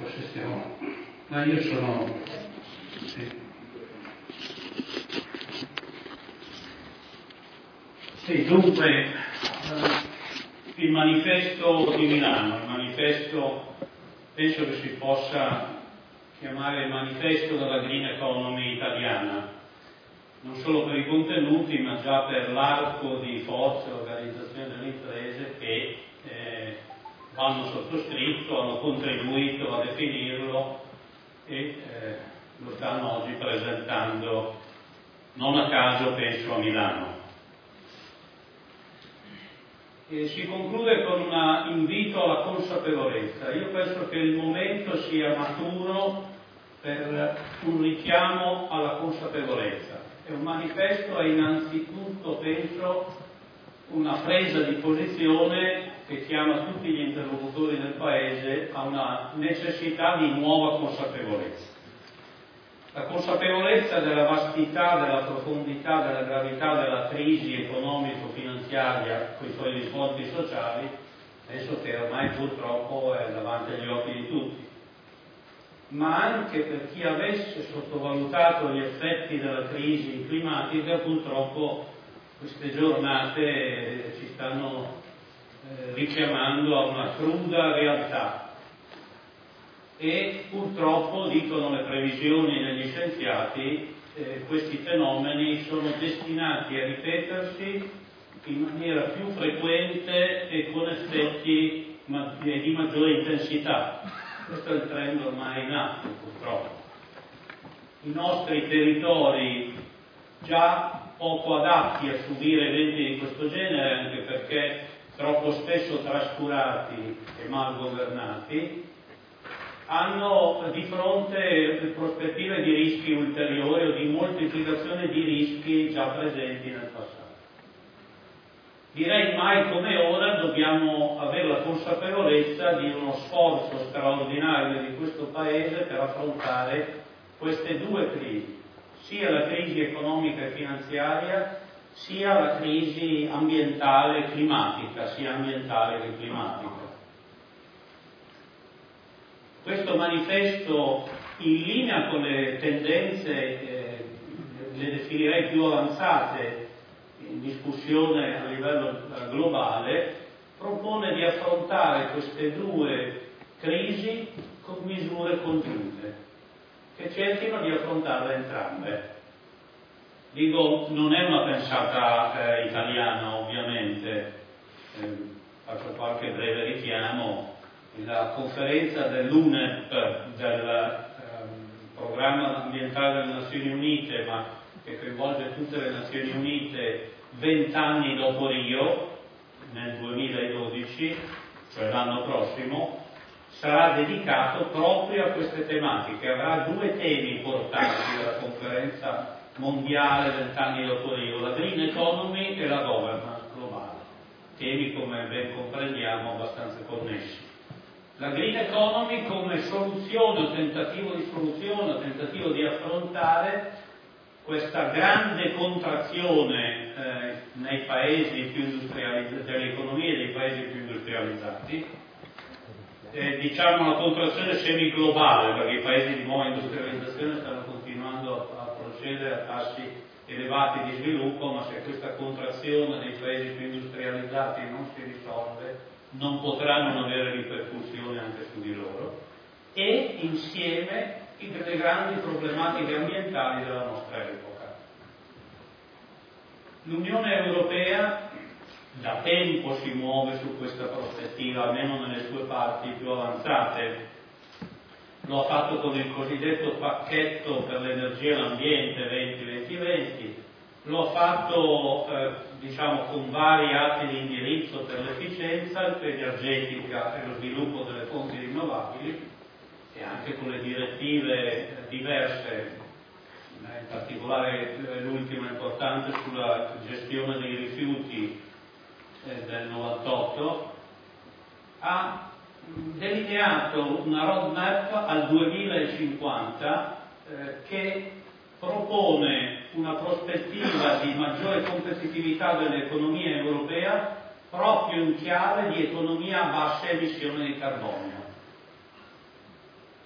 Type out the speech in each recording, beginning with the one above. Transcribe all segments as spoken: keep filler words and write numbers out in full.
forse stiamo... Ma io sono... Sì. Sì, dunque, eh, il manifesto di Milano, il manifesto, penso che si possa chiamare il manifesto della green economy italiana, non solo per i contenuti, ma già per l'arco di forze e organizzazioni delle imprese che eh, l'hanno sottoscritto, hanno contribuito a definirlo e eh, lo stanno oggi presentando, non a caso penso a Milano. E si conclude con un invito alla consapevolezza. Io penso che il momento sia maturo per un richiamo alla consapevolezza. E un manifesto è innanzitutto, penso, una presa di posizione che chiama tutti gli interlocutori del Paese a una necessità di nuova consapevolezza. La consapevolezza della vastità, della profondità, della gravità della crisi economico-finanziaria con i suoi risvolti sociali, penso che ormai purtroppo è davanti agli occhi di tutti. Ma anche per chi avesse sottovalutato gli effetti della crisi climatica, purtroppo queste giornate ci stanno eh, richiamando a una cruda realtà. E purtroppo, dicono le previsioni degli scienziati, eh, questi fenomeni sono destinati a ripetersi in maniera più frequente e con effetti ma- di maggiore intensità. Questo è il trend ormai in atto, purtroppo. I nostri territori, già poco adatti a subire eventi di questo genere, anche perché troppo spesso trascurati e mal governati, hanno di fronte prospettive di rischi ulteriori o di moltiplicazione di rischi già presenti nel passato. Direi mai come ora dobbiamo avere la consapevolezza di uno sforzo straordinario di questo Paese per affrontare queste due crisi, sia la crisi economica e finanziaria, sia la crisi ambientale e climatica, sia ambientale che climatica. Questo manifesto, in linea con le tendenze, eh, le definirei più avanzate in discussione a livello globale, propone di affrontare queste due crisi con misure congiunte, che cerchino di affrontarle entrambe. Dico, non è una pensata eh, italiana, ovviamente, eh, faccio qualche breve richiamo. La conferenza dell'U N E P, del ehm, Programma Ambientale delle Nazioni Unite, ma che coinvolge tutte le Nazioni Unite, vent'anni dopo Rio, nel duemiladodici, cioè l'anno prossimo, sarà dedicato proprio a queste tematiche. Avrà due temi importanti della conferenza mondiale vent'anni dopo Rio, la green economy e la governance globale, temi, come ben comprendiamo, abbastanza connessi. La green economy come soluzione o tentativo di soluzione o tentativo di affrontare questa grande contrazione eh, nei paesi più industrializzati, delle economie dei paesi più industrializzati, eh, diciamo una contrazione semi-globale, perché i paesi di nuova industrializzazione stanno continuando a procedere a tassi elevati di sviluppo, ma se questa contrazione dei paesi più industrializzati non si risolve, non potranno non avere ripercussioni anche su di loro, e insieme le grandi problematiche ambientali della nostra epoca. L'Unione Europea da tempo si muove su questa prospettiva, almeno nelle sue parti più avanzate. Lo ha fatto con il cosiddetto pacchetto per l'energia e l'ambiente venti venti venti, lo ha fatto eh, diciamo con vari atti di indirizzo per l'efficienza energetica e lo sviluppo delle fonti rinnovabili, e anche con le direttive diverse, in particolare l'ultima importante sulla gestione dei rifiuti eh, del novantotto, ha delineato una roadmap al duemilacinquanta eh, che propone una prospettiva di maggiore competitività dell'economia europea proprio in chiave di economia a bassa emissione di carbonio.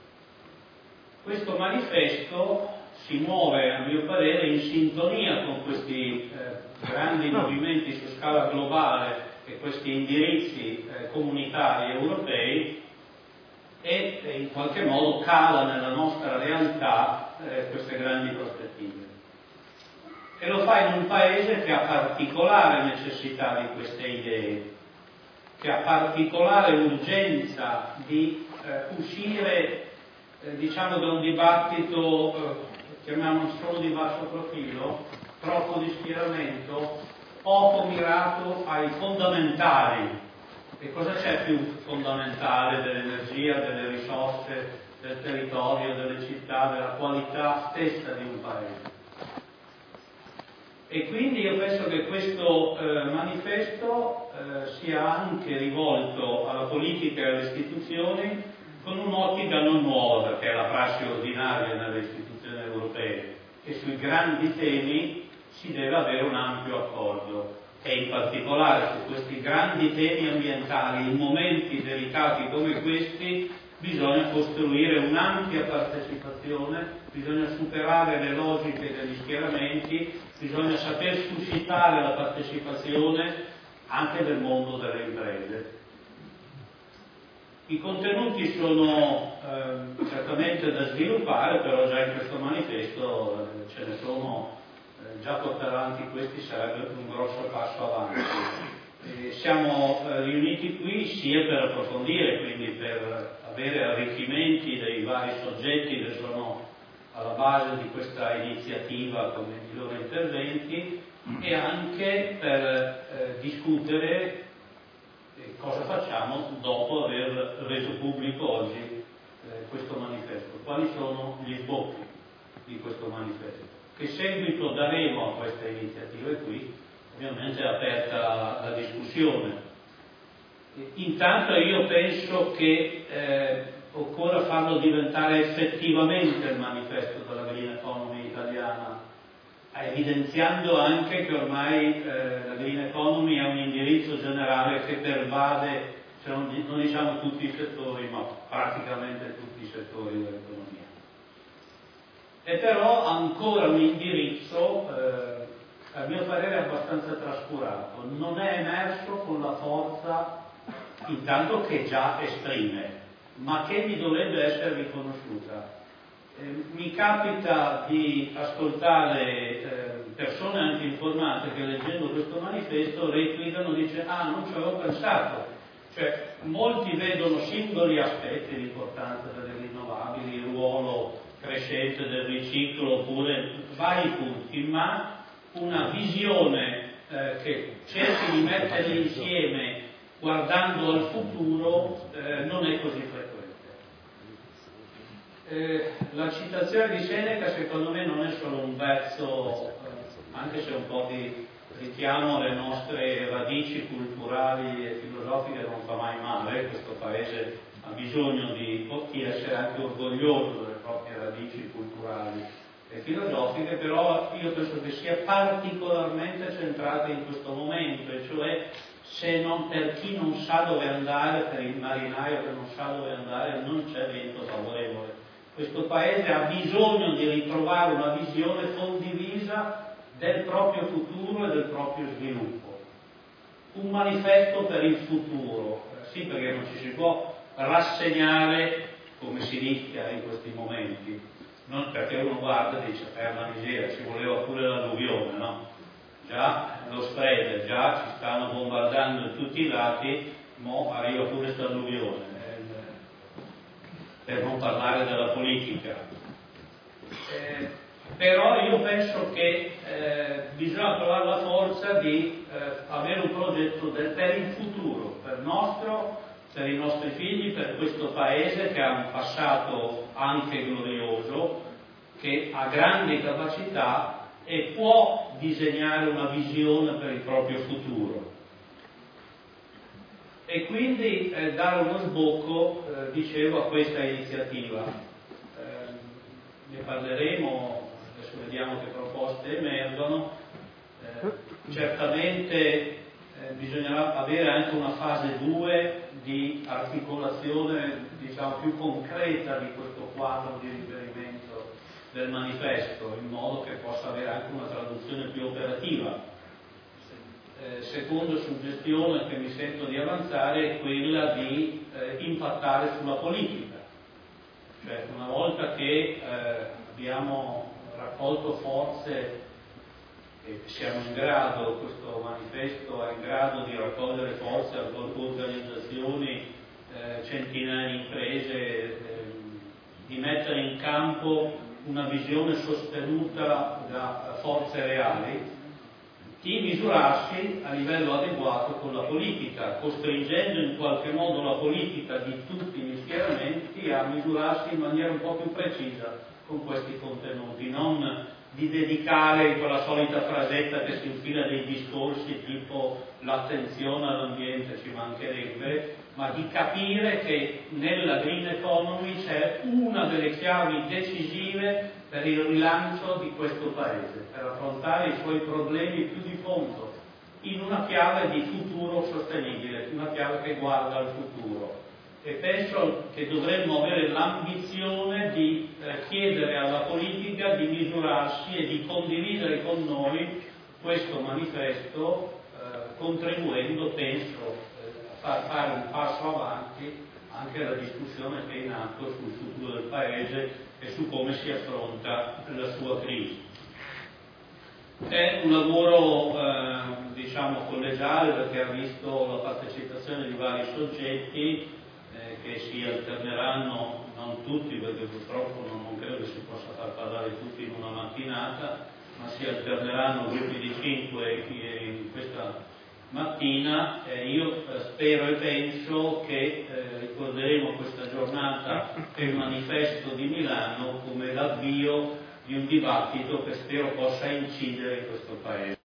questo manifesto si muove, a mio parere, in sintonia con questi eh, grandi movimenti su scala globale e questi indirizzi eh, comunitari europei e eh, in qualche modo cala nella nostra realtà eh, queste grandi prospettive. E lo fa in un paese che ha particolare necessità di queste idee, che ha particolare urgenza di eh, uscire eh, diciamo da un dibattito, eh, chiamiamolo solo di basso profilo, troppo di schieramento, poco mirato ai fondamentali. E cosa c'è più fondamentale dell'energia, delle risorse, del territorio, delle città, della qualità stessa di un paese? E quindi io penso che questo eh, manifesto eh, sia anche rivolto alla politica e alle istituzioni con un'ottica non nuova, perché è la prassi ordinaria nelle istituzioni europee, che sui grandi temi si deve avere un ampio accordo, e in particolare su questi grandi temi ambientali, in momenti delicati come questi, bisogna costruire un'ampia partecipazione, bisogna superare le logiche degli schieramenti, bisogna saper suscitare la partecipazione anche del mondo delle imprese. I contenuti sono eh, certamente da sviluppare, però già in questo manifesto eh, ce ne sono, eh, già portare avanti questi sarebbe un grosso passo avanti. Eh, siamo eh, riuniti qui sia per approfondire, quindi per avere arricchimenti dei vari soggetti che sono alla base di questa iniziativa con i loro interventi, e anche per eh, discutere eh, cosa facciamo dopo aver reso pubblico oggi eh, questo manifesto, quali sono gli sbocchi di questo manifesto, che seguito daremo a queste iniziative qui. Ovviamente è aperta la, la discussione. Intanto io penso che eh, occorra farlo diventare effettivamente il manifesto della green economy italiana, evidenziando anche che ormai eh, la green economy è un indirizzo generale che pervade, cioè non, non diciamo tutti i settori, ma praticamente tutti i settori dell'economia. È però ancora un indirizzo eh, a mio parere abbastanza trascurato, non è emerso con la forza intanto che già esprime, ma che mi dovrebbe essere riconosciuta. Eh, mi capita di ascoltare eh, persone anche informate che leggendo questo manifesto replicano, dice ah non ci avevo pensato, cioè molti vedono singoli aspetti, l'importanza delle rinnovabili, il ruolo crescente del riciclo oppure vari punti, ma una visione eh, che cerchi di metterli insieme guardando al futuro eh, non è così frequente. Eh, la citazione di Seneca secondo me non è solo un verso, eh, anche se un po' di richiamo alle nostre radici culturali e filosofiche non fa mai male. Questo paese ha bisogno di, di essere anche orgoglioso delle proprie radici culturali e filosofiche, però io penso che sia particolarmente centrata in questo momento, e cioè se non, per chi non sa dove andare, per il marinaio che non sa dove andare, non c'è vento favorevole. Questo paese ha bisogno di ritrovare una visione condivisa del proprio futuro e del proprio sviluppo. Un manifesto per il futuro, sì, perché non ci si può rassegnare come si rischia in questi momenti. Non perché uno guarda e dice per la miseria, ci voleva pure l'alluvione, no? Già lo spread, già ci stanno bombardando da tutti i lati, mo arriva pure questa alluvione, eh, per non parlare della politica. Eh, però io penso che eh, bisogna trovare la forza di eh, avere un progetto del, per il futuro, per nostro, per i nostri figli, per questo paese che ha un passato anche glorioso, che ha grandi capacità e può disegnare una visione per il proprio futuro. E quindi eh, dare uno sbocco, eh, dicevo, a questa iniziativa. Eh, ne parleremo, adesso vediamo che proposte emergono. Eh, certamente eh, bisognerà avere anche una fase due di articolazione, diciamo, più concreta di questo quadro di riferimento del manifesto, in modo che possa avere anche una traduzione più operativa. Eh, seconda suggestione che mi sento di avanzare è quella di eh, impattare sulla politica. Cioè, una volta che eh, abbiamo raccolto forze e siamo in grado, questo manifesto è in grado di raccogliere forze, organizzazioni, eh, centinaia di imprese, eh, di mettere in campo una visione sostenuta da forze reali, di misurarsi a livello adeguato con la politica, costringendo in qualche modo la politica di tutti gli schieramenti a misurarsi in maniera un po' più precisa con questi contenuti, non di dedicare quella solita frasetta che si infila dei discorsi tipo l'attenzione all'ambiente, ci mancherebbe, ma di capire che nella green economy c'è una delle chiavi decisive per il rilancio di questo paese, per affrontare i suoi problemi più di fondo, in una chiave di futuro sostenibile, una chiave che guarda al futuro. E penso che dovremmo avere l'ambizione di eh, chiedere alla politica di misurarsi e di condividere con noi questo manifesto, eh, contribuendo, penso, eh, a far fare un passo avanti anche alla discussione che è in atto sul futuro del Paese e su come si affronta la sua crisi. È un lavoro eh, diciamo collegiale, perché ha visto la partecipazione di vari soggetti eh, che si alterneranno, non tutti, perché purtroppo non, non credo che si possa far parlare tutti in una mattinata, ma si alterneranno gruppi di cinque in questa mattina. Eh, io spero e penso che eh, ricorderemo questa giornata per il manifesto di Milano come l'avvio di un dibattito che spero possa incidere in questo Paese.